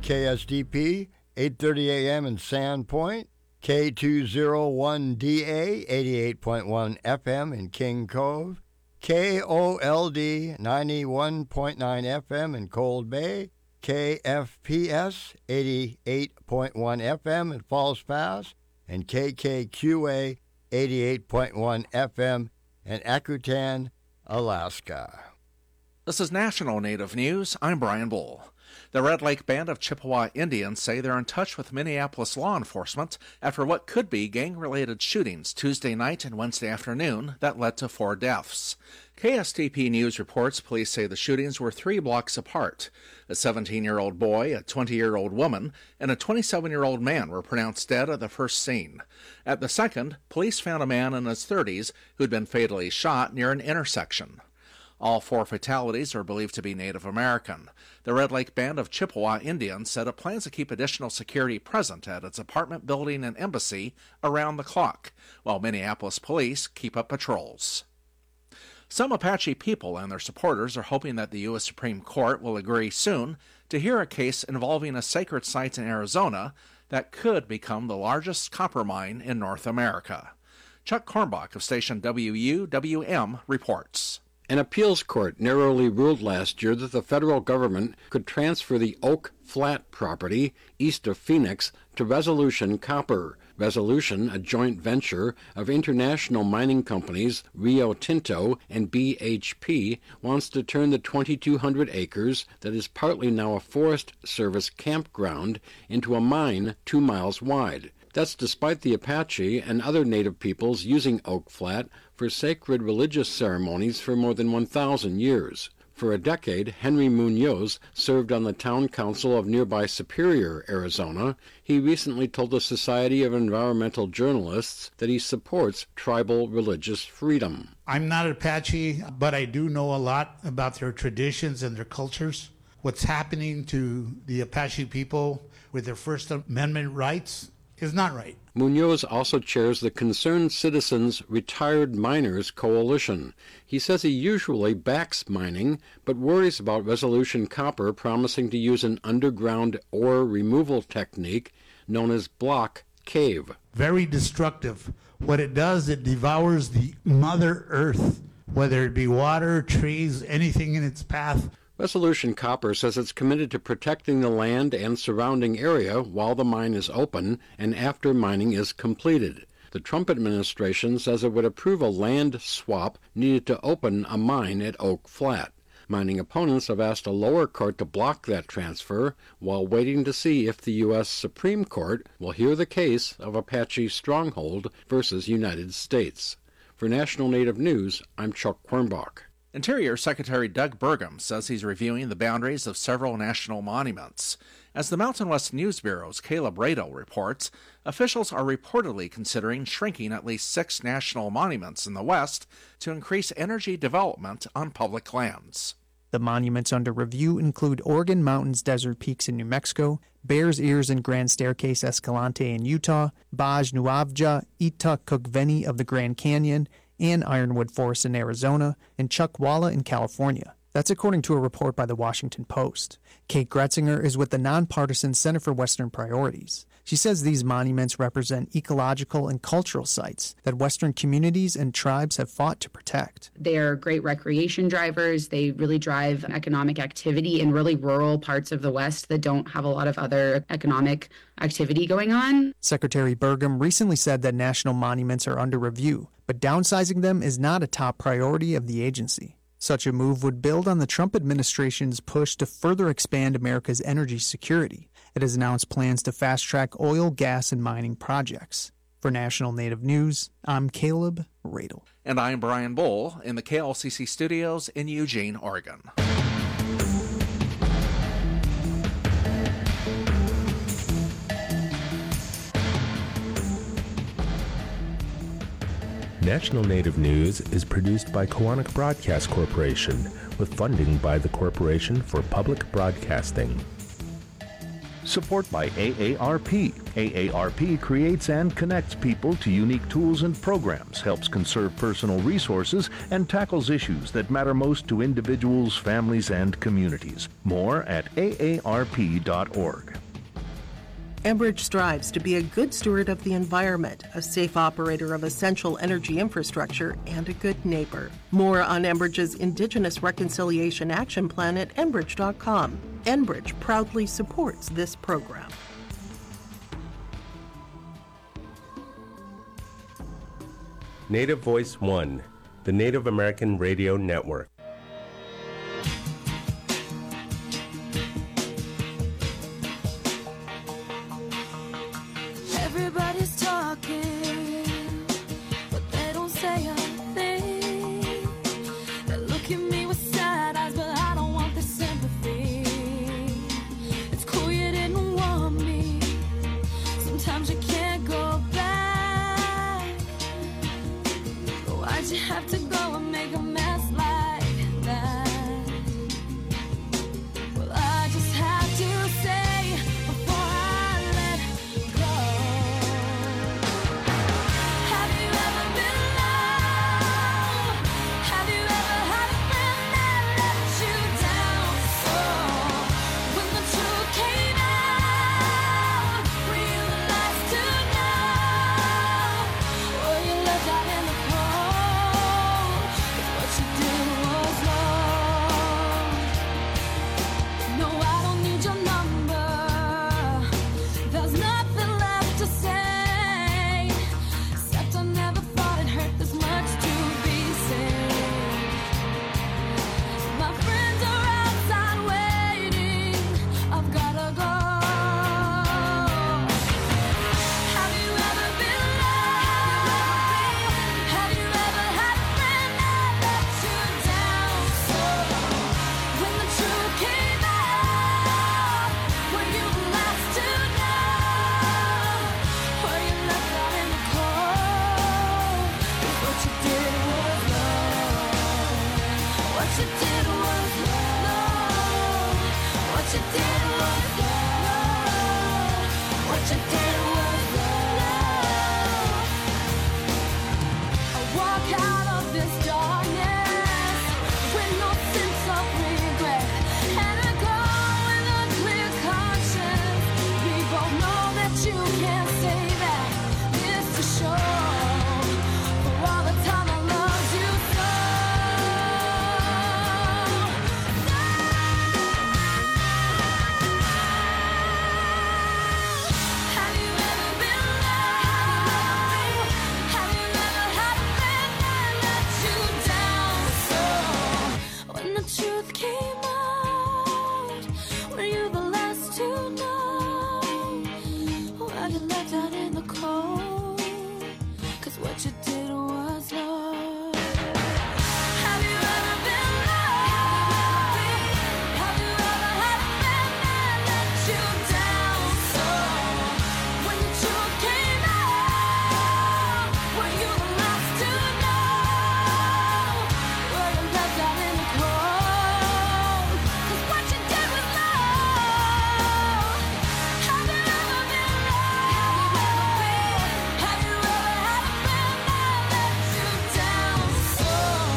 KSDP, 8:30 a.m. in Sandpoint, K201DA, 88.1 FM in King Cove, KOLD, 91.9 FM in Cold Bay, KFPS, 88.1 FM in Falls Pass, and KKQA, 88.1 FM in Akutan, Alaska. This is National Native News. I'm Brian Bull. The Red Lake Band of Chippewa Indians say they're in touch with Minneapolis law enforcement after what could be gang-related shootings Tuesday night and Wednesday afternoon that led to 4 deaths. KSTP News reports police say the shootings were 3 blocks apart. A 17-year-old boy, a 20-year-old woman, and a 27-year-old man were pronounced dead at the first scene. At the second, police found a man in his 30s who'd been fatally shot near an intersection. All 4 fatalities are believed to be Native American. The Red Lake Band of Chippewa Indians said it plans to keep additional security present at its apartment building and embassy around the clock, while Minneapolis police keep up patrols. Some Apache people and their supporters are hoping that the U.S. Supreme Court will agree soon to hear a case involving a sacred site in Arizona that could become the largest copper mine in North America. Chuck Kornbach of station WUWM reports. An appeals court narrowly ruled last year that the federal government could transfer the Oak Flat property east of Phoenix to Resolution Copper. Resolution, a joint venture of international mining companies Rio Tinto and BHP, wants to turn the 2,200 acres that is partly now a Forest Service campground into a mine 2 miles wide. That's despite the Apache and other native peoples using Oak Flat for sacred religious ceremonies for more than 1,000 years. For a decade, Henry Munoz served on the town council of nearby Superior, Arizona. He recently told the Society of Environmental Journalists that he supports tribal religious freedom. I'm not Apache, but I do know a lot about their traditions and their cultures. What's happening to the Apache people with their First Amendment rights is not right. Munoz also chairs the Concerned Citizens Retired Miners Coalition. He says he usually backs mining, but worries about Resolution Copper promising to use an underground ore removal technique known as block cave. Very destructive. What it does, it devours the Mother Earth, whether it be water, trees, anything in its path. Resolution Copper says it's committed to protecting the land and surrounding area while the mine is open and after mining is completed. The Trump administration says it would approve a land swap needed to open a mine at Oak Flat. Mining opponents have asked a lower court to block that transfer while waiting to see if the U.S. Supreme Court will hear the case of Apache Stronghold versus United States. For National Native News, I'm Chuck Kornbach. Interior Secretary Doug Burgum says he's reviewing the boundaries of several national monuments. As the Mountain West News Bureau's Caleb Radel reports, officials are reportedly considering shrinking at least 6 national monuments in the West to increase energy development on public lands. The monuments under review include Organ Mountains Desert Peaks in New Mexico, Bears Ears and Grand Staircase Escalante in Utah, Baj Nuavja, Ita Kukveni of the Grand Canyon, and Ironwood Forest in Arizona, and Chuckwalla in California. That's according to a report by the Washington Post. Kate Gretzinger is with the nonpartisan Center for Western Priorities. She says these monuments represent ecological and cultural sites that Western communities and tribes have fought to protect. They're great recreation drivers. They really drive economic activity in really rural parts of the West that don't have a lot of other economic activity going on. Secretary Burgum recently said that national monuments are under review, but downsizing them is not a top priority of the agency. Such a move would build on the Trump administration's push to further expand America's energy security. It has announced plans to fast-track oil, gas, and mining projects. For National Native News, I'm Caleb Radel. And I'm Brian Bull in the KLCC studios in Eugene, Oregon. National Native News is produced by Koahnic Broadcast Corporation with funding by the Corporation for Public Broadcasting. Support by AARP. AARP creates and connects people to unique tools and programs, helps conserve personal resources, and tackles issues that matter most to individuals, families, and communities. More at aarp.org. Enbridge strives to be a good steward of the environment, a safe operator of essential energy infrastructure, and a good neighbor. More on Enbridge's Indigenous Reconciliation Action Plan at Enbridge.com. Enbridge proudly supports this program. Native Voice One, the Native American Radio Network. Everybody's talking, but they don't say a thing. They look at me with sad eyes, but I don't want the sympathy. It's cool you didn't want me. Sometimes you can't go back. But why'd you have to go and make a mess like that? Well, I just have to say before I let go. Have you ever been loved? Have you ever had a friend that let you down? So when the truth came out, were you the last to know? Or you left out in the cold? 'Cause what you did was wrong. No, I don't need your number. There's nothing left to say, except I never thought it hurt this much to be saved. My friends are outside waiting. I've gotta go. Have you ever been loved? Have you ever had a friend that let you down? So when the truth came out, were you the last to know? Were you left out in the cold? 'Cause what you did was wrong. What you did was wrong. What you did was wrong. What you did was wrong. I walk out of this darkness with no sense of regret, and I go with a clear conscience. We both know that you can't say that. This to show for all the time I loved you so. Have you ever been loved? Have you ever had a friend that let you down? So when the truth came out, were you the last to know? Why you left out in the cold? 'Cause what you did was wrong. Have you ever been loved? Have you ever had a friend that let you down? So when the truth came out, were you the last to know? Were you left out in the cold? 'Cause what you did was wrong. Have you ever been loved? Have you ever had a friend that let you down? So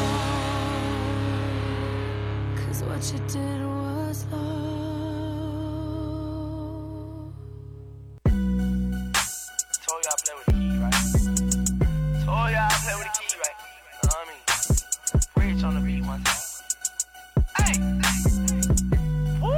'cause what you did was wrong. Told y'all I play with the key, right? Told y'all I play with the key, right? Know what I mean? Rich on the beat one time. Hey! Woo!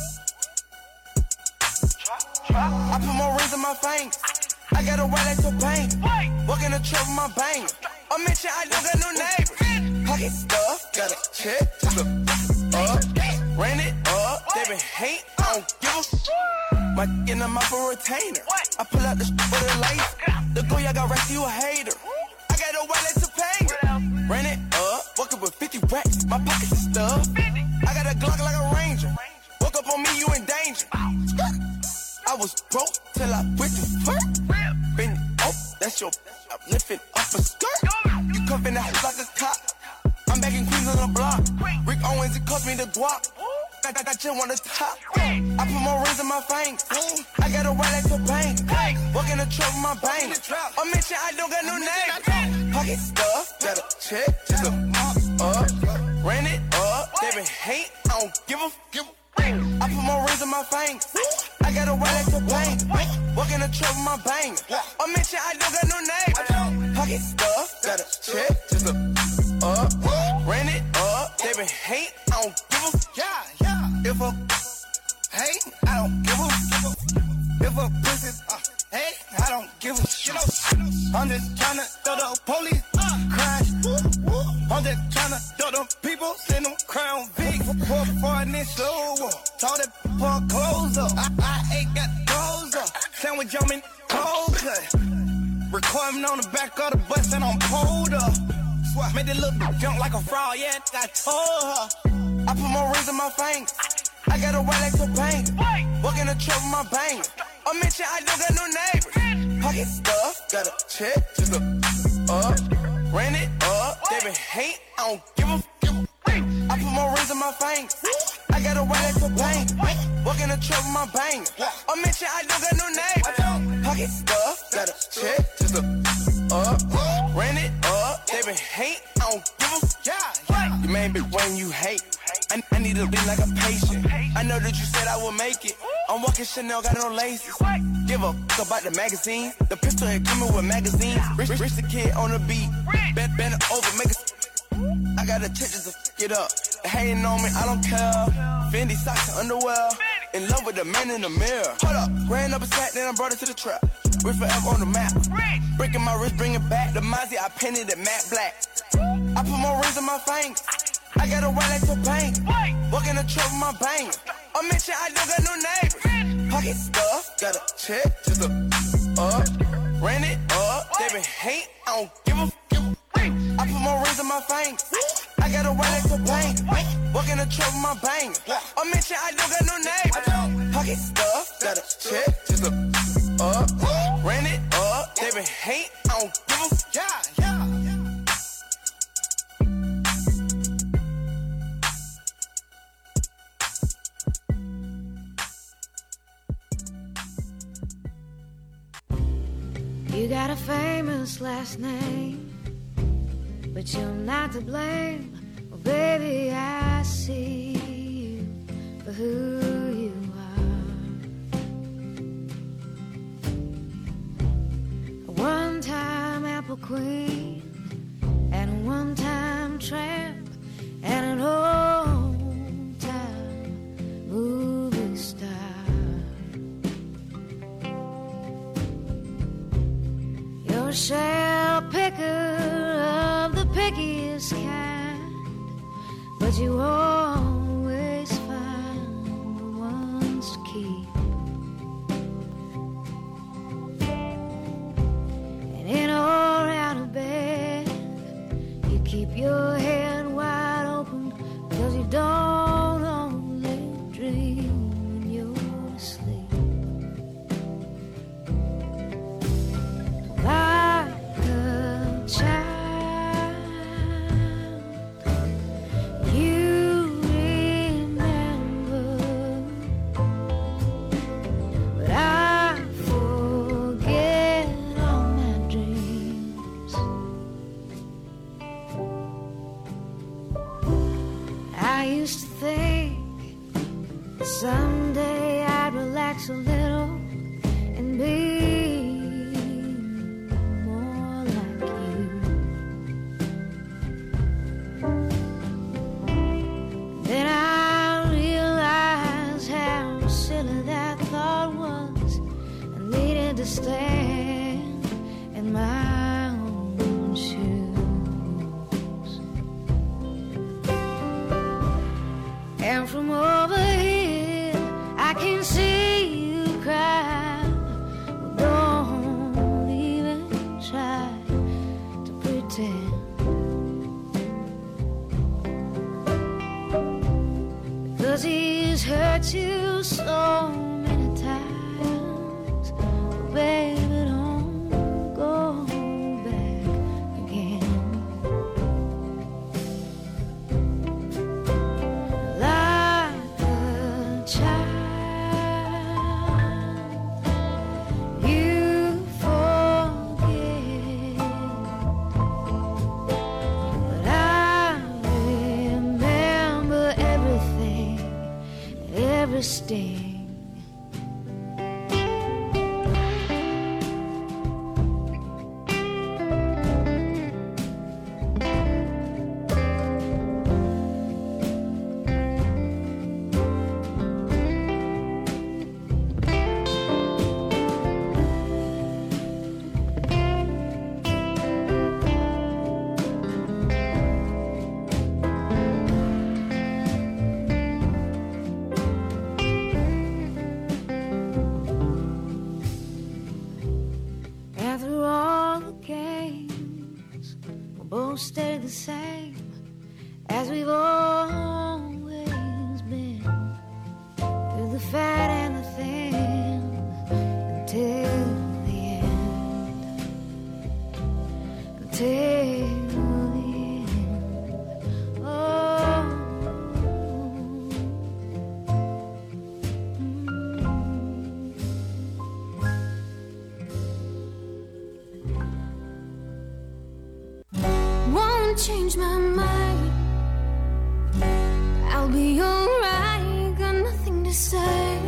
Try. I put more rings in my fingers. I got a white like the paint. Walk in the truck with my bang. I mention I don't got no neighbors. Pocket stuff, got a check, just a up. Ran it up, they been hate, I don't give a My in the mouth for retainer. I pull out the for the lace. The go y'all got rest, you a hater. I got a white like the paint. Ran it up, walking with 50 racks. My pockets is stuffed. I got a Glock like a Ranger. Woke up on me, you in danger. I was broke till I went to work. Been that's your I'm lifting up a skirt. You come in the house like a cop. I'm back in Queens on the block. Rick Owens, it cost me the guap. I just want the top. I put more rings in my fingers. I got a white like the paint. Walk in the truck with my bang. I mention I don't got no name. Pocket stuff, got a check, just a up. Ran it up, they been hate, I don't give a. I put more rings in my fingers. I got a white like the paint. in trouble, my bang. I mention I don't got no neighbors. Pocket stuff, got a check, just a ran it up. They been hate, I don't give a if a hate, I don't give a if a pussy hate, I don't give a shit. I'm just tryna throw the police crash. I'm just tryna throw the people, send them crown big. For a nigga slow, told that pour clothes up. I ain't got clothes up. Sandwich on me cold cut. Recording on the back of the bus and I'm pulled up. Made it look junk like a fraud, yeah, I told her. I put more rings in my fingers. I got a white like a paint. Walk in the truck with my bang. I mention I don't got no neighbors. Pocket stuff, got a check, just a ran it up. They been hate, I don't give a I put more rings in my fingers. I got a white like a paint. Walk in the truck with my bang. I mention I don't got no neighbors. Pocket stuff, got a check, just a ran it up. They been hate, I don't give a you made me when you hate. I need to be like a patient. I know that you said I would make it. I'm walking Chanel, got no laces. Give a fuck about the magazine. The pistol here coming with magazines. Rich the kid on the beat. Bend it over, make it. I got the attention to fuck it up. They hating on me, I don't care. Fendi socks and underwear. In love with the man in the mirror. Hold up, ran up a sack, then I brought it to the trap. We're forever on the map. Breaking my wrist, bring it back. The Mozzie, I painted it matte black. I put more rings in my fingers. I got a white like a paint. Walk in the truck with my bang. I mention I don't got no neighbors. Pocket stuff, got a check, just a ran it up. They been hate, I don't give a I put more rings in my fingers. I got a white like a paint. Walk in the truck with my bang. I mention I don't got no neighbors. Pocket stuff, got a check, just a ran it up. They been hate, I don't give a You got a famous last name, but you're not to blame. Well, baby, I see you for who you are. A one-time apple queen and a one-time tramp and an old-time movie star. You're a shell picker of the pickiest kind, but you always find the ones to keep. And in or out of bed, you keep your head wide open, 'cause you don't only dream when you're asleep. Like a child, you remember, but I forget all my dreams. I used to think that someday I'd relax a little and be more like you. Then I realized how silly that thought was. I needed to stand in my own shoes. And from over here, I can see you cry. Well, don't even try to pretend. Because he's hurt you so many times. Baby, don't go back again. Like a child, the same as we've always been, through the fat and the thin, until the end, until the end. Oh, won't change my mind. I'll be alright, got nothing to say,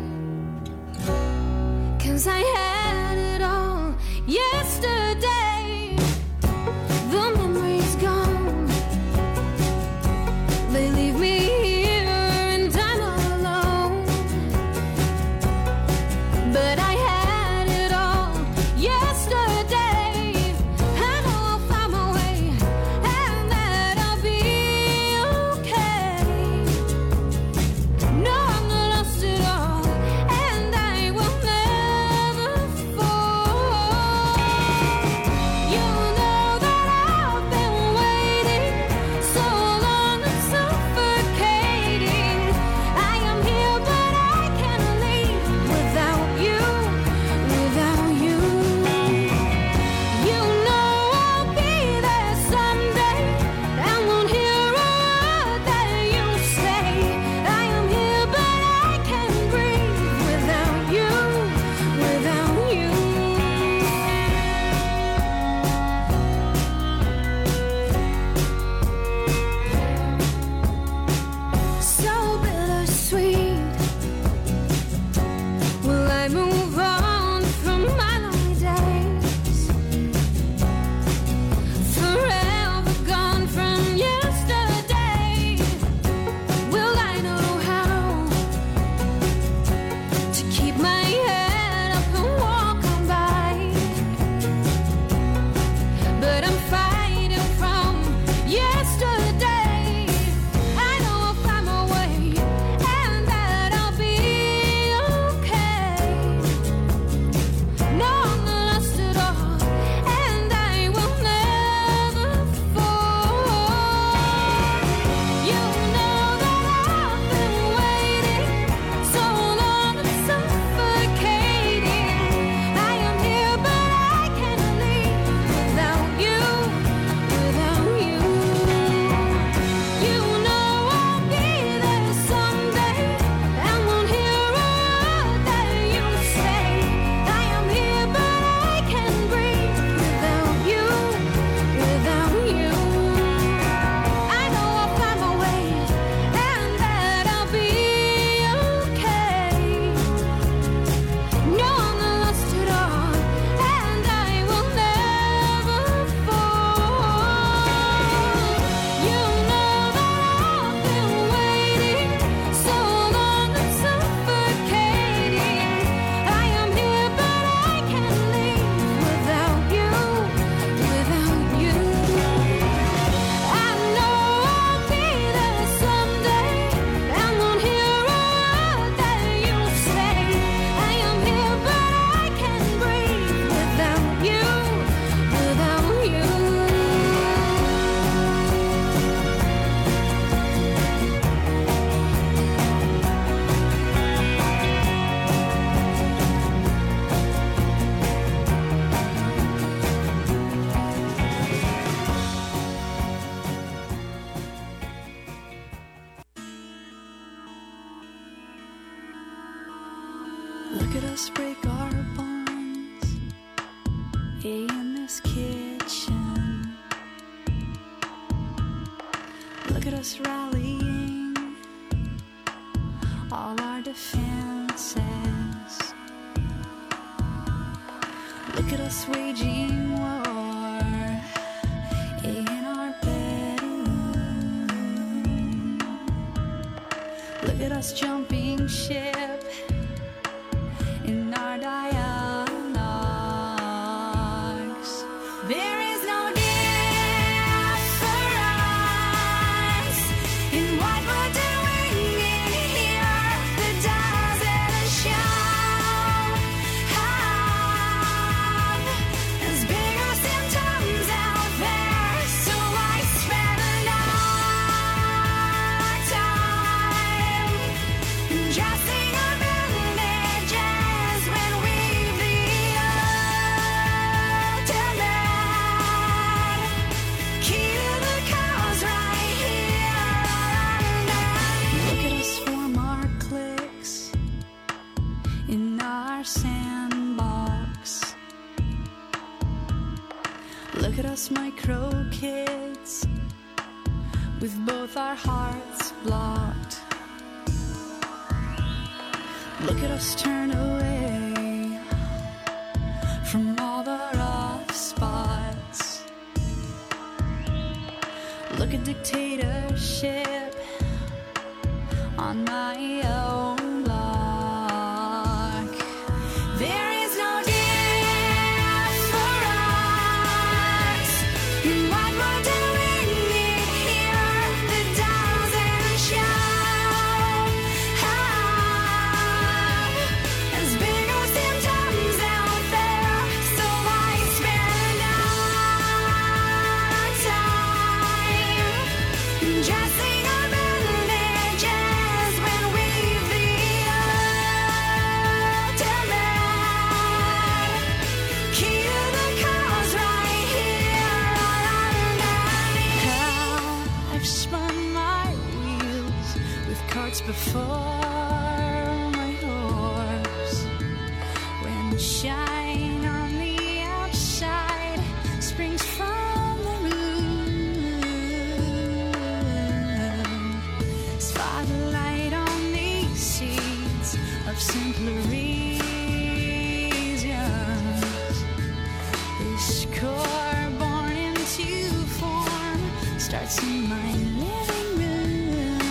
'cause I had it all yesterday. The memory's gone, they leave me here and I'm all alone. But I had it all yesterday. I know I'll find my way and that I'll be okay. No, I'm not lost at all, and I will never fall. You know that I've been waiting so long and suffocating. I am here, but I can't leave without you, without you. You know I'll be there someday and won't hear a word that you say. I am here, but I can't breathe without you, without you. So bittersweet. Will I move on from my lonely days? Forever gone from yesterday. Will I know how to keep my head up and walk on by? But I'm fighting from yesterday. I know I'll find my way and that I'll be okay. No, I'm not lost at all, and I will never fall. You know that I've been waiting so long and suffocating. I am here, but I can't leave without you, without you. You know I'll be there someday and won't hear a word that you say. I am here, but I can't breathe without you, without you. I know I'll find my way and that I'll be okay. No, I'm not lost at all, and I will never fall. You know that I've been waiting so long and suffocating. I am here, but I can't leave without you, without you. I know I'll be there someday and won't hear a word that you say. I am here, but I can't breathe without you, without you. Look at us break our bones in this kitchen. Look at us rallying all our defenses. Look at us waging war in our bedroom. Look at us jumping ship in our dialogues. There is no difference in what we're doing in here that doesn't show. There's bigger symptoms out there, so I our sandbox. Look at us micro kids with both our hearts blocked. Look at us turn away from all the rough spots. Look at dictatorship on my own block. There is no difference in what we're doing here. The doesn't show as bigger symptoms out there. So I spend our time dressing our bandages when we've the ultimate key to the cause right here underneath. How I've spun my wheels with carts before my horse. When shine on the outside springs from the roof. Spotlight on these seeds of simpler reasons. This core born into form starts in my living room.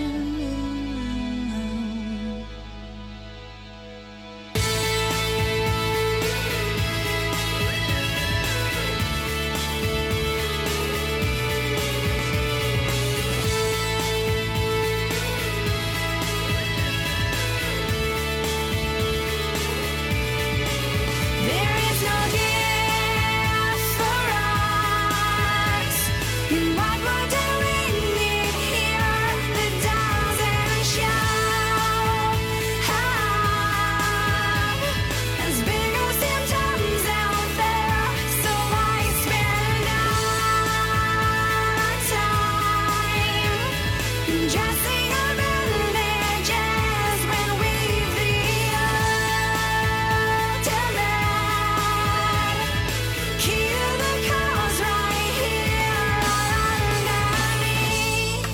There is no difference in what we're doing here. The doesn't show as bigger symptoms out there. So I spend our time dressing our bandages when we've the ultimate key to the cause right here underneath.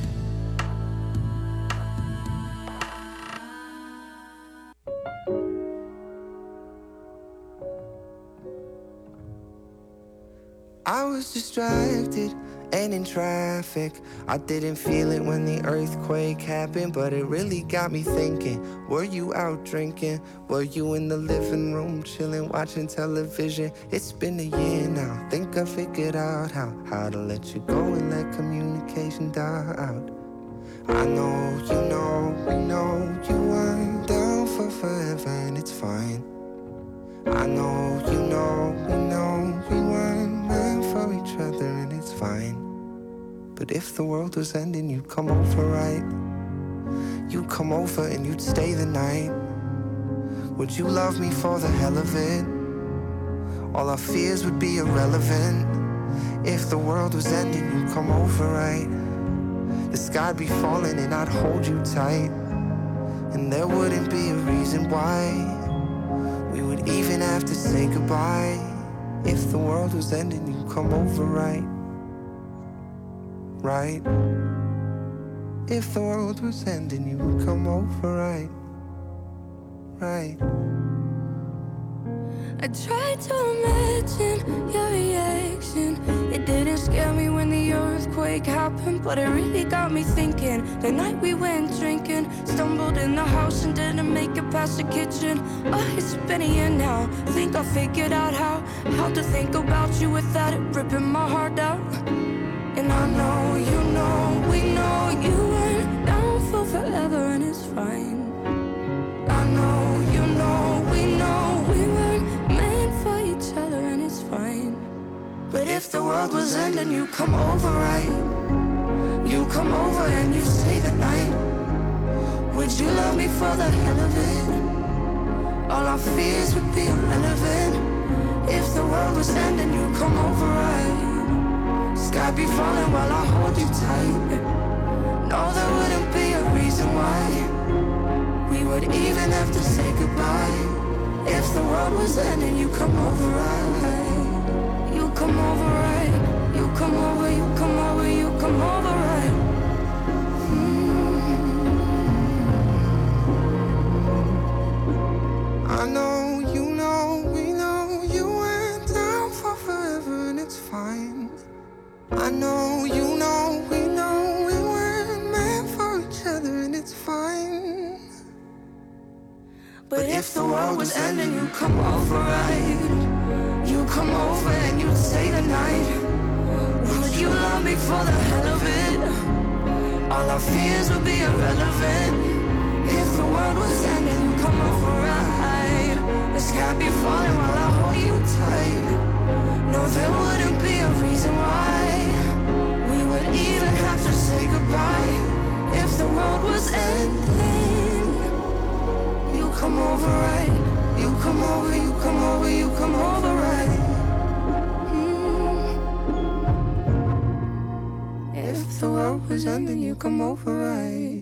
I was distracted and in traffic. I didn't feel it when the earthquake happened, but it really got me thinking. Were you out drinking? Were you in the living room chilling, watching television? It's been a year now. Think I figured out how to let you go and let communication die out. I know, you know, we know you weren't down for forever, and it's fine. I know, you know, we know we weren't meant for each other, and it's fine. But if the world was ending, you'd come over, right? You'd come over and you'd stay the night. Would you love me for the hell of it? All our fears would be irrelevant. If the world was ending, you'd come over, right? The sky'd be falling and I'd hold you tight. And there wouldn't be a reason why we would even have to say goodbye. If the world was ending, you'd come over, right? Right? If the world was ending, you would come over, right? Right? I tried to imagine your reaction. It didn't scare me when the earthquake happened, but it really got me thinking. The night we went drinking, stumbled in the house and didn't make it past the kitchen. Oh, it's been a year now. Think I figured out how to think about you without it ripping my heart out. And I know, you know, we know you weren't down for forever, and it's fine. I know, you know, we know we weren't meant for each other, and it's fine. But if the world was ending, you come over, right? You come over and you stay the night. Would you love me for the hell of it? All our fears would be irrelevant. If the world was ending, you come over, right? Sky be falling while I hold you tight. No, there wouldn't be a reason why we would even have to say goodbye. world was ending, you come over right. You come over right. You come over, you come over, you come over right. I know, you know, we know you went down for forever and it's fine. I know, you know, we know we weren't meant for each other and it's fine. But if the world was ending, you come over right. You come over and you'd stay the night. Would you love me for the hell of it? All our fears would be irrelevant. If the world was ending, you come over right. The sky be falling while I hold you tight. No, there wouldn't be a reason why we would even have to say goodbye. If the world was ending, you come over right. You come over, you come over, you come over right. If the world was ending, you come over right.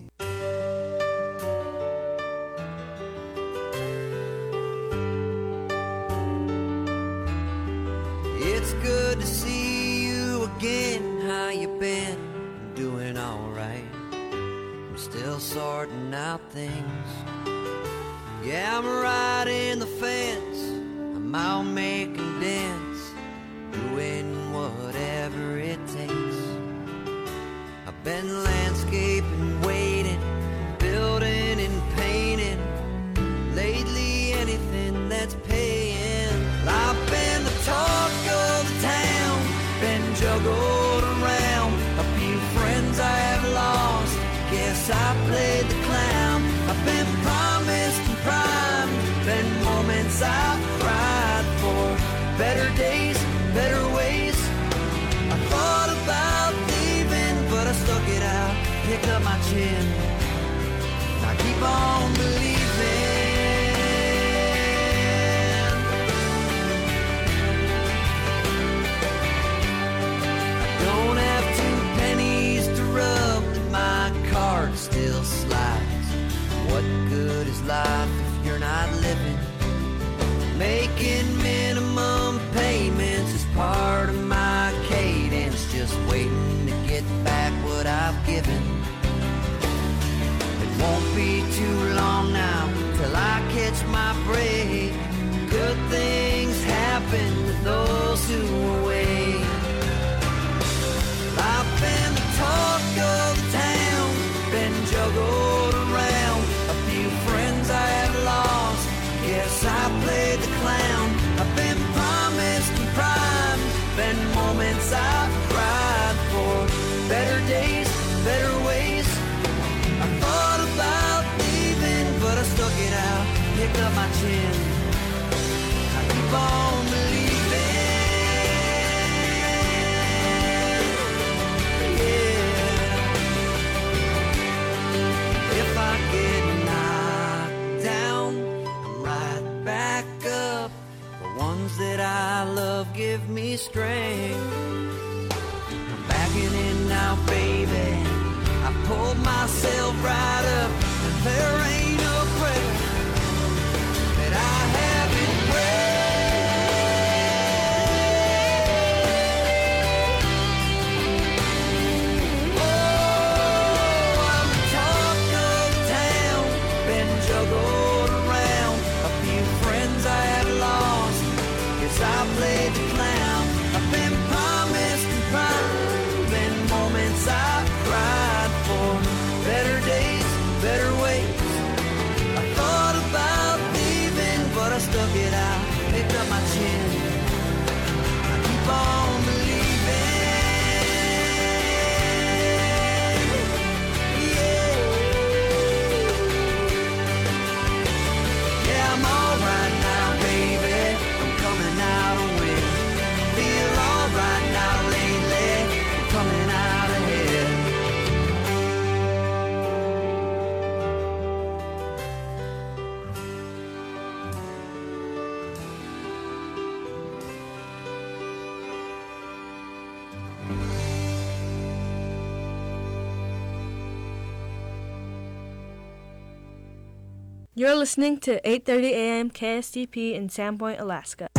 It's good to see you again. How you been? Doing alright. I'm still sorting out things. Yeah, I'm right in the fence. I'm out making dents, doing whatever it takes. I've been landscaping, waiting, building and painting. Lately, anything that's paying. I've been the talk of the town, been juggled around. A few friends I have lost, guess I played the clown. I've been promised and primed, been moments I've cried for. Better days, better ways. I thought about leaving, but I stuck it out, picked up my chin. I keep on believing. Don't have 2 pennies to rub, and my card still slides. What good is life if you're not living? Making minimum payments is part of my cadence, just waiting to get back what I've given. It won't be too long now till I catch my break. Good things happen to those who wait. I've been the talk of the town, been juggled around. A few friends I have lost, guess I played the clown. I've been promised and primed, been moments I've cried for. Better days, better ways. I thought about leaving, but I stuck it out, picked up my chin. I keep on believing. If I get knocked down, I'm right back up. The ones that I love give me strength. I'm backing in now, baby. I pulled myself right up, and there ain't no prayer that I haven't prayed. I played the clown. I've been promised and primed, been moments I've cried for. Better days, better ways. You're listening to 8:30 a.m. KSTP in Sandpoint, Alaska.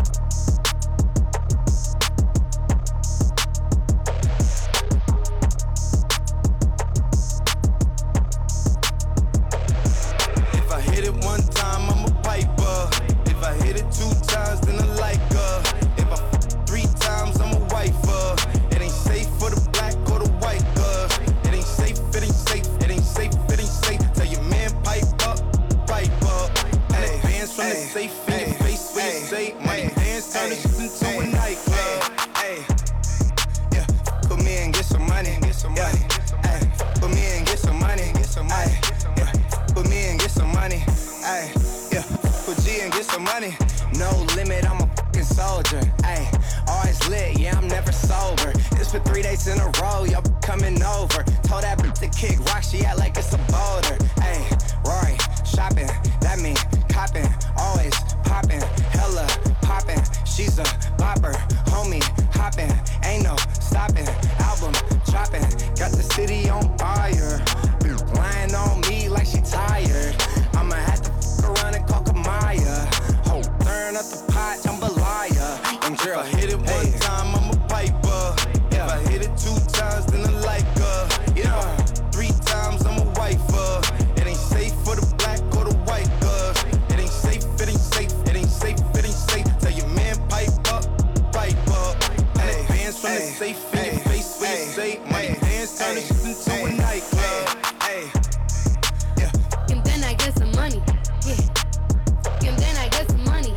If I hit it one time, I'm a piper. If I hit it 2 times, then I like her. If I 3 times, I'm a wifer. It ain't safe for the black or the white girls. It ain't safe, it ain't safe, it ain't safe, it ain't safe. Tell your man pipe up, pipe up. Hey, hands from the safe in your face when you say money dance, turn this shit into a nightclub. Hey, yeah, put me in, get some money, get some money. Hey, put me in, get some money, get some money. Yeah, put me in, get some money. Ay, yeah, put G and get some money. No limit, I'm a fucking soldier. Ay, always lit, yeah, I'm never sober. It's for 3 days in a row, y'all coming over. Told that bitch to kick rock, she act like it's a boulder. Ay, Rory, shopping, that mean copping, always popping, hella popping. She's a bopper, homie, hopping, ain't no stopping. Album dropping, got the city on fire. Lying on me like she tired. I'ma have to around and call Kamaya. Ho, turn up the pot, jambalaya. And girl, hit it one time, I'm a piper. If I hit it 2 times, then I like her. Yeah, 3 times, I'm a wifer. It ain't safe for the black or the white girls. It ain't safe, it ain't safe, it ain't safe, it ain't safe. Tell your man pipe up, pipe up. Hey, hands from the safe in your face when you say money dance, turn this shit into a nightclub. Hey, yeah. And then I get some money, yeah. And then I get some money,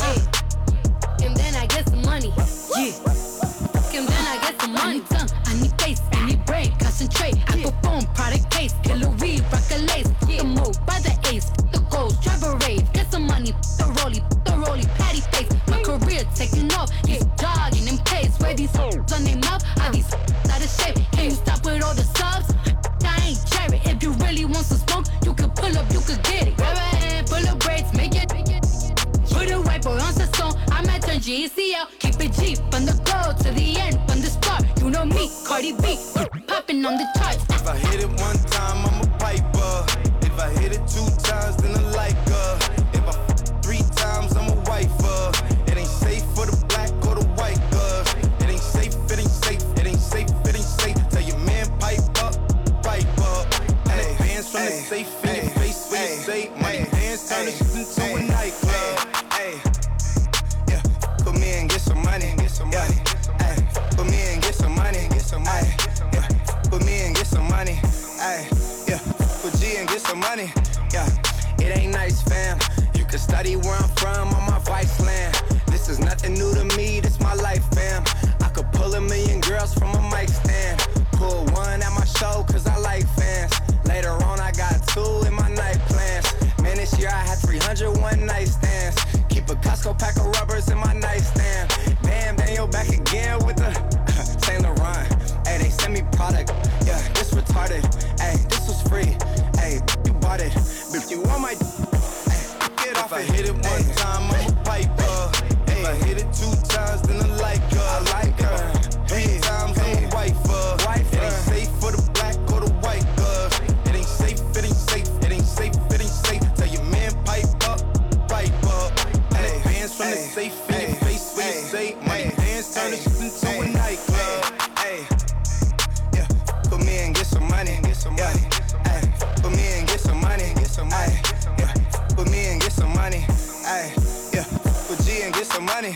yeah. And then I get some money, yeah. And then I get some money. I need tongue, I need face, I need brain, concentrate. I perform product case, killer weed, rock a lace. The move by the ace, the goals, drive a rave. Get some money, the rolly, patty face. My career taking off, it's jogging in pace. Where these hoes on their mouth, are these out of shape? Can you stop with all the subs? I ain't cherry. If you really want some smoke, you can pull up, you can get it. Grab a hand, pull up braids, make it. Put a white boy on the song, I might turn GCL. Keep it G from the go to the end, from the start. You know me, Cardi B, popping on the charts. If I hit it one time, I'm a piper. If I hit it 2 times, then I like her. If I 3 times, I'm a wifer. It ain't safe for the black or the white girls. It ain't safe, it ain't safe, it ain't safe, it ain't safe. Tell your man pipe up, pipe up. Hey, hands from the safe in your face when you say money dance, turn this shit into a nightclub. Hey, yeah, put me in, get some money, get some money. Hey, put me in, get some money, get some money. Yeah, put me in, get some money. Ay, yeah, put G and get some money. Yeah, it ain't nice, fam. You can study where I'm from on my vice land. This is nothing new to me, this my life, fam. I could pull a million girls from a mic stand. Pull one at my show, cause I like fans. Later on, I got 2 in my night plans. Man, this year I had 301 night stands. Keep a Costco pack of rubbers in my nightstand. Damn, Daniel back again with the Saint Laurent. Hey, they send me product. Yeah, this retarded. Hey, this was free. Hey, you bought it. But you want my get off. If I hit it one time, I'm a piper. If I hit it 2 times, then I like her. I like her. 3 times, I'm a wifer. It ain't safe for the black or the white girls. It ain't safe, it ain't safe, it ain't safe, it ain't safe. Tell your man pipe up, pipe up. Hey, hands from the safe in your face when you say money dance, turn this shit into a nightclub. Hey, yeah, put me in, get some money, get some money. Hey, put me in, get some money, get some money. Yeah, put me in, get some money. Hey, yeah, put G and get some money.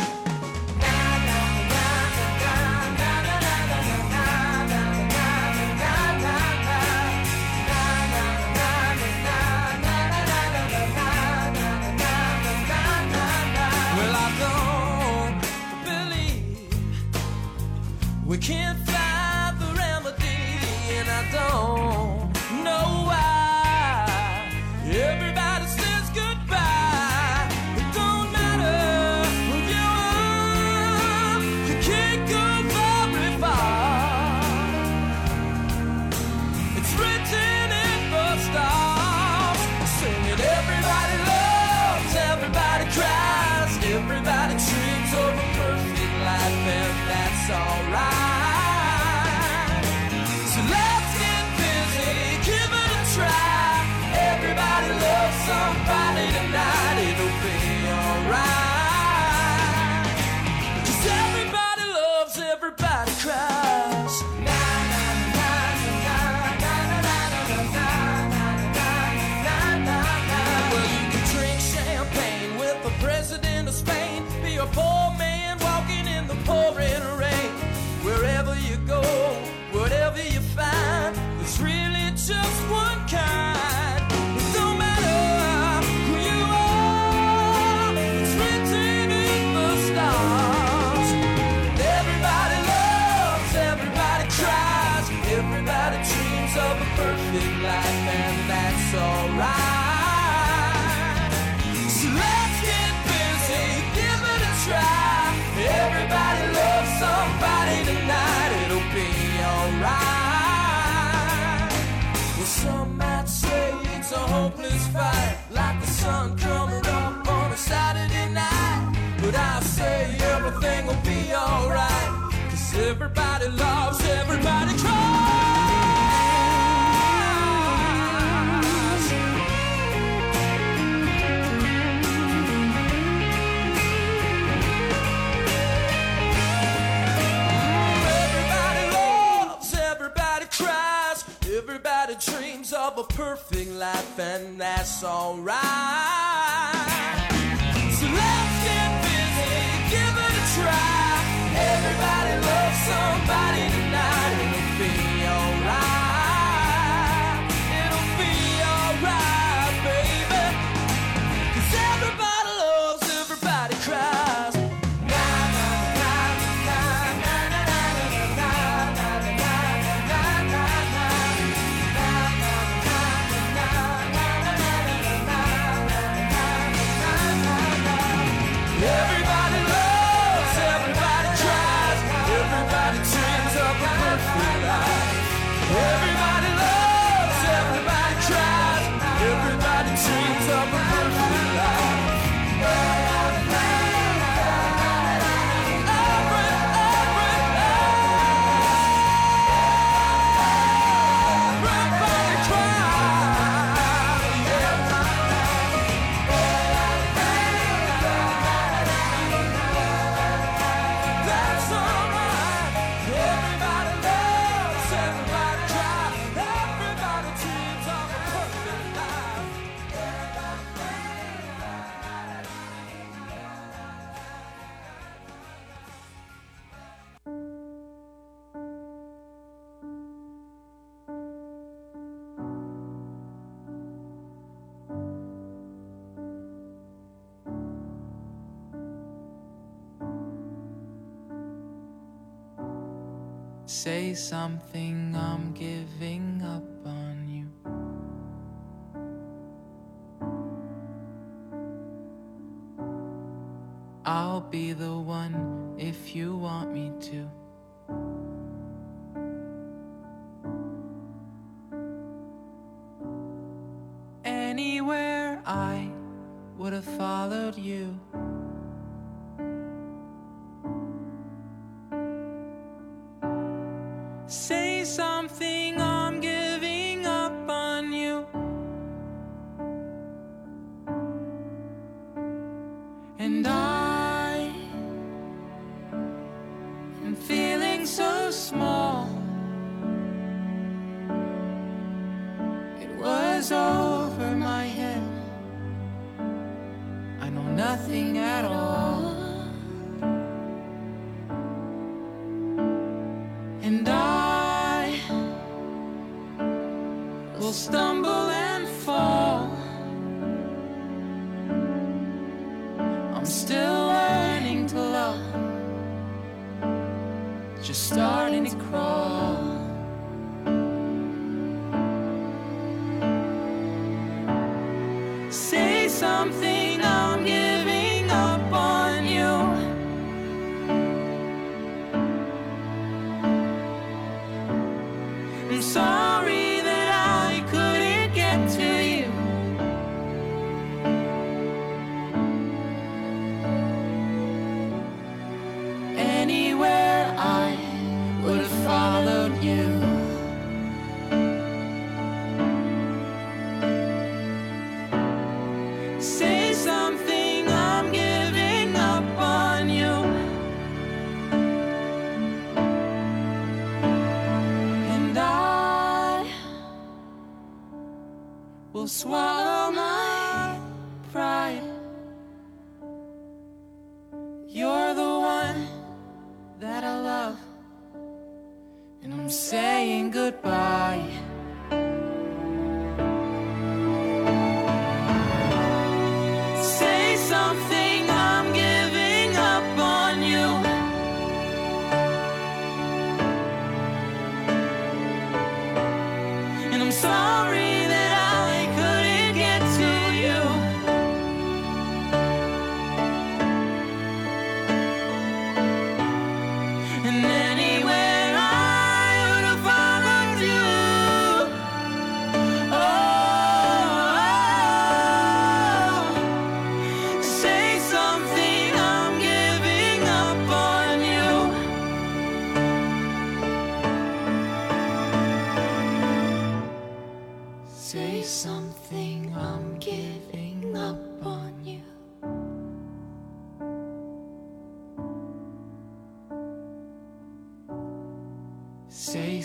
Well, I don't believe we can't find the remedy, and I don't know why everybody says goodbye. It don't matter. So let's get busy, give it a try. Everybody loves somebody tonight. It'll be alright. Well, some might say it's a hopeless fight, like the sun coming up on a Saturday night. But I'll say everything will be alright, 'cause everybody loves, everybody cries. Everybody loves, everybody cries. Everybody dreams of a perfect life, and that's alright. So let's get busy, give it a try. Everybody loves somebody tonight. It'll be alright. It'll be alright, baby. 'Cause everybody loves, everybody cries. Everybody loves, everybody tries. Everybody dreams of a perfect life. Everybody loves, everybody tries. Everybody dreams of a perfect life. That's alright. Everybody loves, everybody tries. Everybody dreams of a perfect life. Say something, I'm giving up on you. I'll be the one if you want me to. Anywhere I would have followed you. Say something, I'm giving up on you. And I am feeling so small. It was over my head. I know nothing at all. And I will stumble and fall. I'm still learning to love, just starting to crawl. Say something, I'm giving up on you. I'm sorry that I couldn't get to you. Anywhere I would have followed you. Say something, I'm giving up on you. And I will swallow my pride. You're the one that I love, and I'm saying goodbye. Say something, I'm giving up on you. And I'm sorry that I couldn't get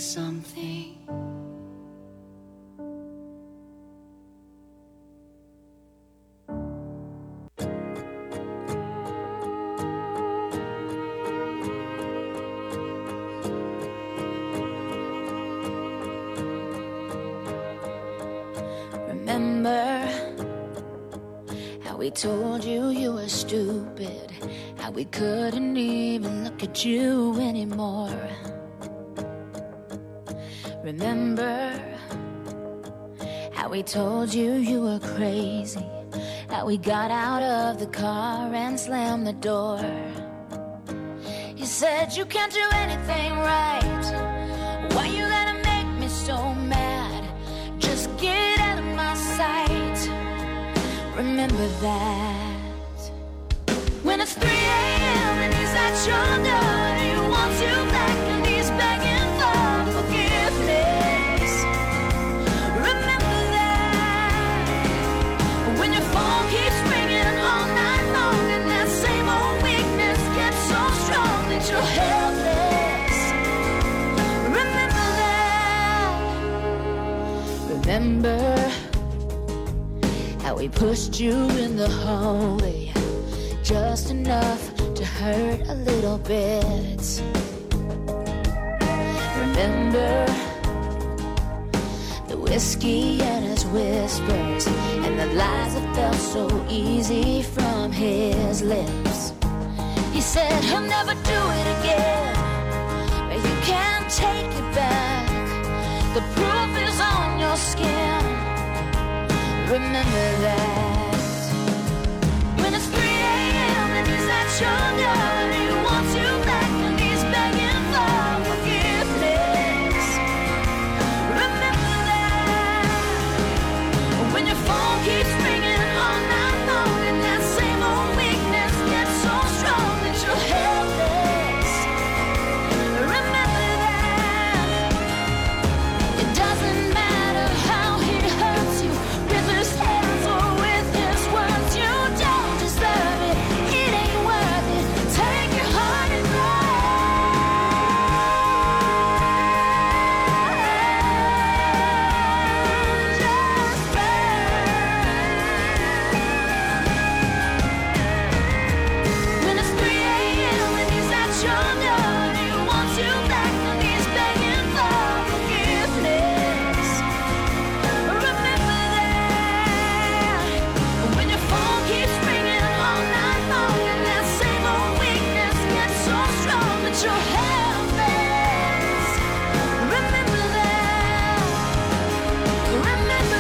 something. Remember how we told you you were stupid, how we couldn't even look at you anymore. Remember how we told you you were crazy, how we got out of the car and slammed the door. You said you can't do anything right, why you gotta make me so mad? Just get out of my sight. Remember that. When it's 3 a.m. and he's at your door, he wants you back and he's begging for forgiveness. Remember that. When your phone keeps ringing all night long and that same old weakness gets so strong that you're helpless. Remember that. Remember how we pushed you in the hallway, just enough to hurt a little bit. Remember the whiskey and his whispers and the lies that felt so easy from his lips. He said he'll never do it again, but you can't take it back. The proof is on your skin. Remember that. When it's 3 a.m. and he's at your door, he wants you back and he's begging for forgiveness. Remember that. When your phone keeps ringing all night long and that same old weakness gets so strong that you're helpless. Remember that. It doesn't matter how he hurts you, with his hands or with his words, you don't deserve it. It ain't worth it. Take your heart and when it's 3 a.m. and he's at your door, he wants you back and he's begging for forgiveness. Remember that. When your phone keeps ringing all night long and that same old weakness gets so strong that you're helpless. Remember that. Remember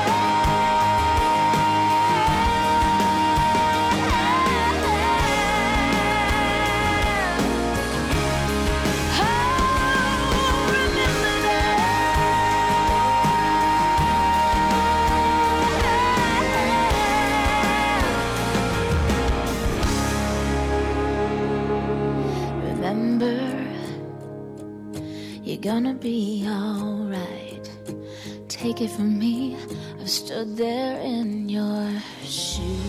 Remember, you're gonna be alright. Take it from me, I've stood there in your shoes.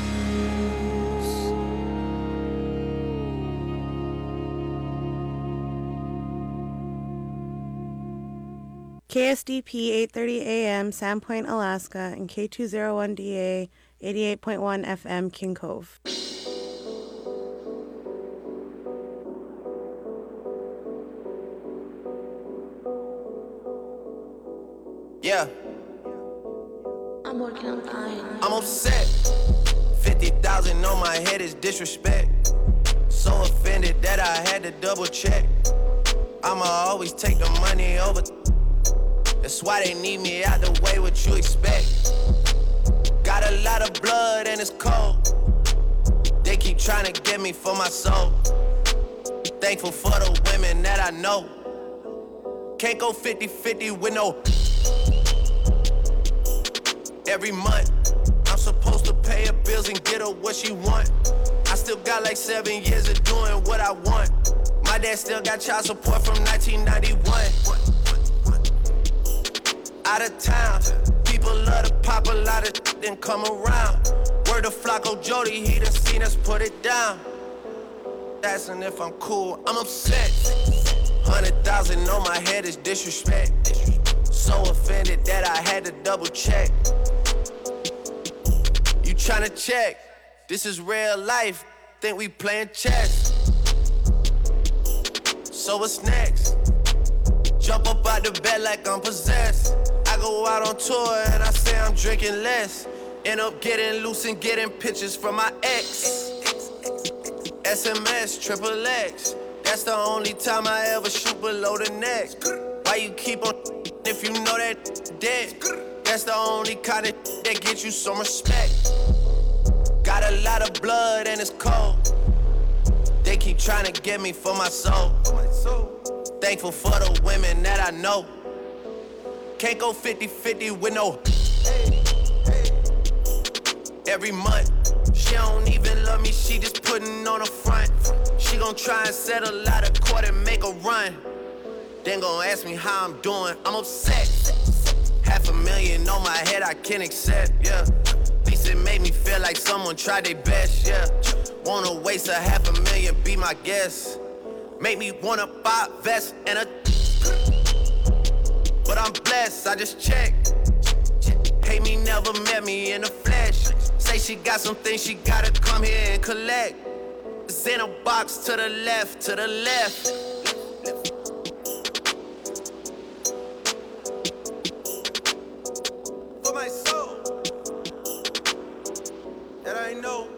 KSDP 830 AM, Sandpoint, Alaska, and K201DA 88.1 FM, King Cove. Yeah, I'm working on fine. I'm upset. 50,000 on my head is disrespect. So offended that I had to double check. I'ma always take the money over. That's why they need me out the way, what you expect. Got a lot of blood and it's cold. They keep trying to get me for my soul. Thankful for the women that I know. Can't go 50-50 with no. Every month, I'm supposed to pay her bills and get her what she want. I still got like 7 years of doing what I want. My dad still got child support from 1991. Out of town, people love to pop a lot of then come around. Word to Flacco Jody, he done seen us put it down. Asking if I'm cool, I'm upset. 100,000 on my head is disrespect. So offended that I had to double check. You tryna check? This is real life. Think we playing chess. So what's next? Jump up out the bed like I'm possessed. I go out on tour and I say I'm drinking less. End up getting loose and getting pictures from my ex. SMS, triple X. That's the only time I ever shoot below the neck. Why you keep on if you know that dead? That's the only kind of that gets you some respect. Got a lot of blood and it's cold. They keep trying to get me for my soul. Thankful for the women that I know. Can't go 50-50 with no. Every month, she don't even love me, she just putting on a front. She gon' try and settle out of court and make a run. Then gon' ask me how I'm doing, I'm upset. $500,000 on my head, I can't accept, yeah. At least it made me feel like someone tried their best, yeah. Wanna waste $500,000, be my guest. Make me wanna buy a vest and a. But I'm blessed, I just checked. Hate me, never met me in the flesh. Say she got some things she gotta come here and collect. It's in a box to the left, to the left. For my soul, that I know.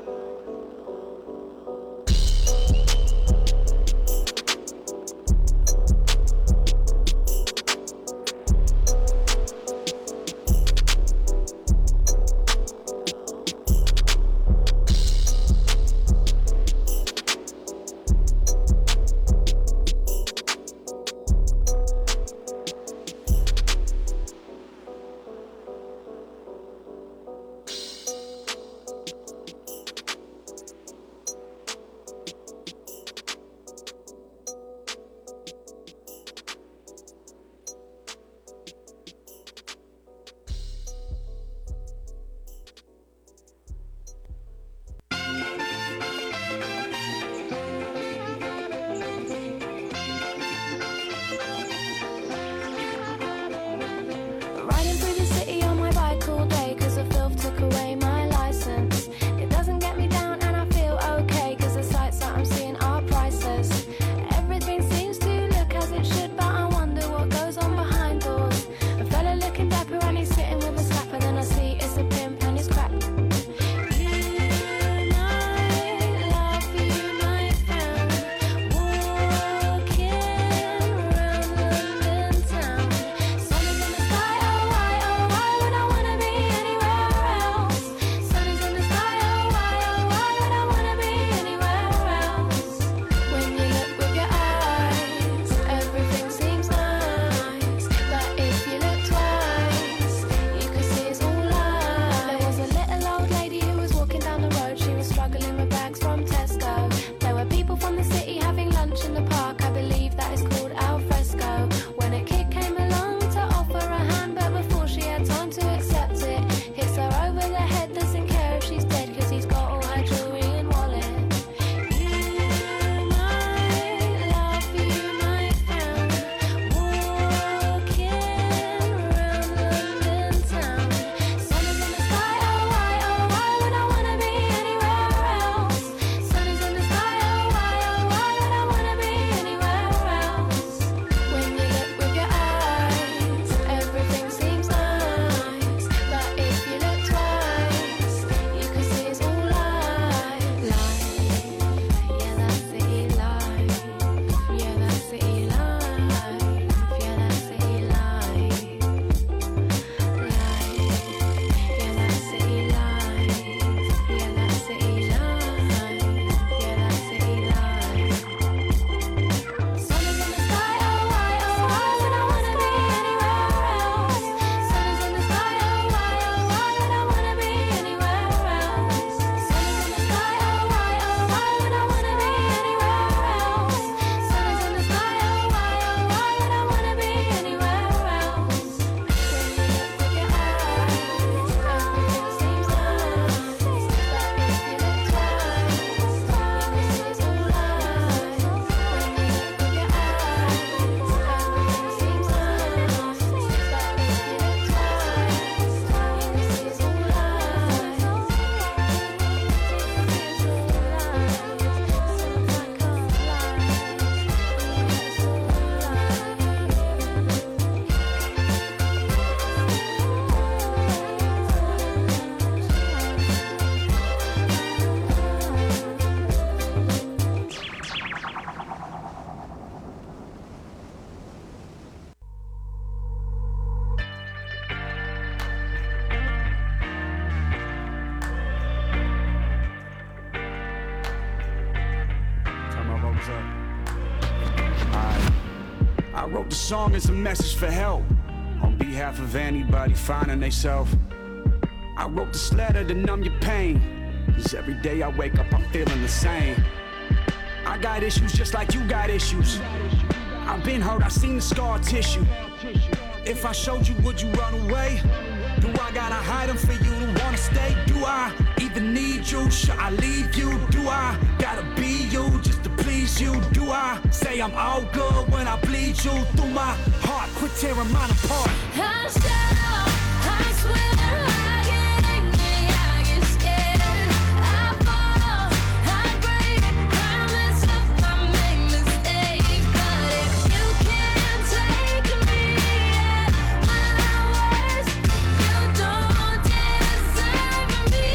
wrote the song as a message for help, on behalf of anybody finding theyself. I wrote this letter to numb your pain, cause every day I wake up I'm feeling the same. I got issues just like you got issues. I've been hurt, I've seen the scar tissue. If I showed you, would you run away? Do I gotta hide them for you to wanna stay? Do I even need you? Should I leave you? Do I gotta be you just to please you? Do I say I'm all good when I bleed you through my heart? Quit tearing mine apart. I swear I get angry, I get scared. I fall, I break, I mess up, I make mistakes. But if you can't take me at my worst, you don't deserve me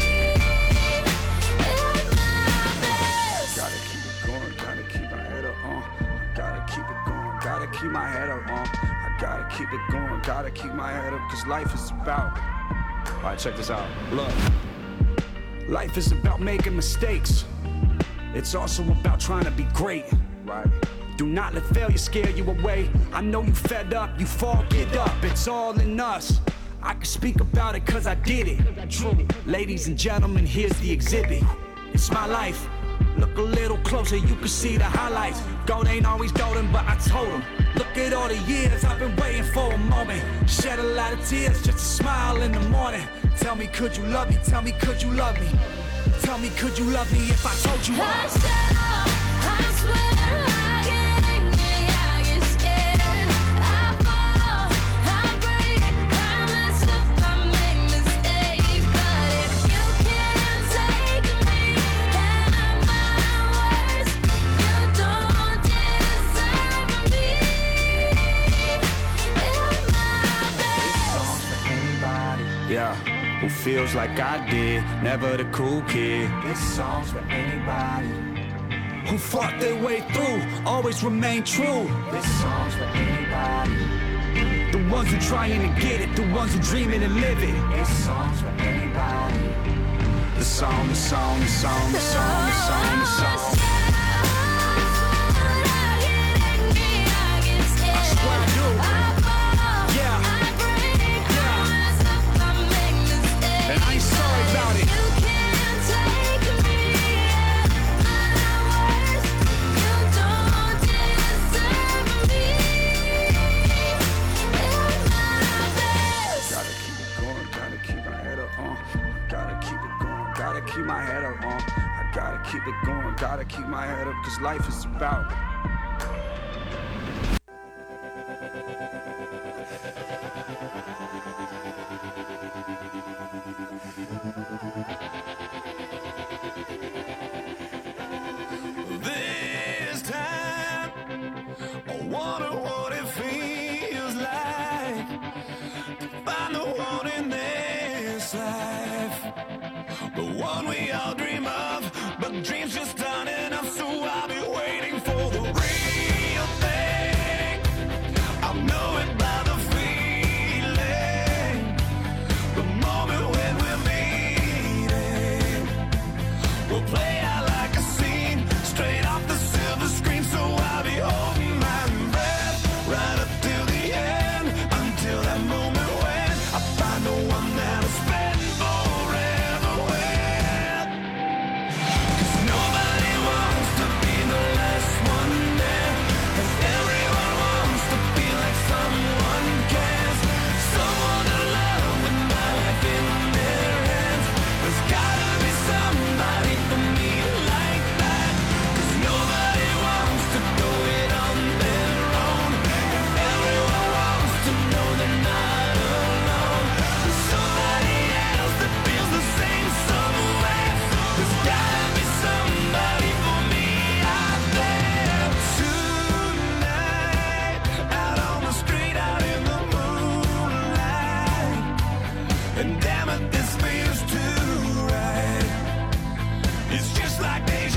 at my best. Gotta keep it going, gotta keep my head up, gotta keep it going, gotta keep my head up, I gotta keep it going, gotta keep my head up, cause life is about. Alright, check this out. Look, life is about making mistakes. It's also about trying to be great, right? Do not let failure scare you away. I know you fed up, you fall, get up. It's all in us. I can speak about it cause I did it. True. Ladies and gentlemen, here's the exhibit. It's my life. Look a little closer, you can see the highlights. Gold ain't always golden, but I told him. Look at all the years I've been waiting for a moment. Shed a lot of tears just to smile in the morning. Tell me, could you love me? Tell me, could you love me? Tell me, could you love me if I told you I swear I get angry, I get scared. I fall, I break, I mess up, I make mistakes. But if you can't take me at my worst, you don't deserve me at my best. anybody, yeah, who feels like I did. Never the cool kid. This song's for anybody who fought their way through, always remain true. This song's for anybody. The ones who trying to get it, the ones who dreaming and live it. This song's for anybody. The song, the song, the song, the song, the song, the song. I swear I do. And I ain't sorry about it. Gotta keep it going, gotta keep my head up, gotta keep it going, gotta keep my head up, I gotta keep it going, gotta keep my head up, cause life is about. This time, I wonder what it feels like to find the one in this life, the one we all dream of, but dreams just aren't enough, so I'll be waiting for the real thing. I'll know it by the feeling, the moment when we're meeting. We'll play out like a scene, straight off the silver screen, so I'll be holding my breath right up till the end, until that moment when I find the one that'll spend forever with. 'Cause nobody wants to be the last one there, and everyone wants to feel like someone cares, someone to love with my life in their hands. There's gotta be somebody for me like that, 'cause nobody wants to go it on their own, and everyone wants to know they're not alone. There's somebody else that feels the same somewhere. There's gotta be somebody for me out there. Tonight, out on the street, out in the moonlight, and damn it, this feels too right. It's just like they